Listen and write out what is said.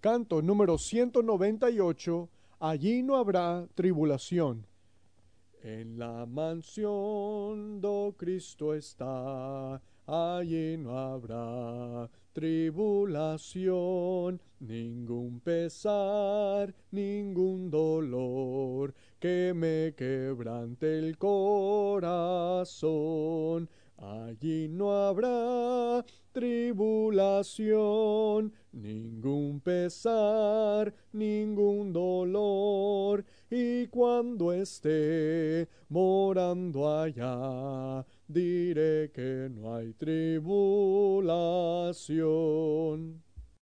Canto número 198. Allí no habrá tribulación. En la mansión do Cristo está, allí no habrá tribulación, ningún pesar, ningún dolor que me quebrante el corazón. Allí no habrá tribulación, ningún pesar, ningún dolor. Y cuando esté morando allá, diré que no hay tribulación.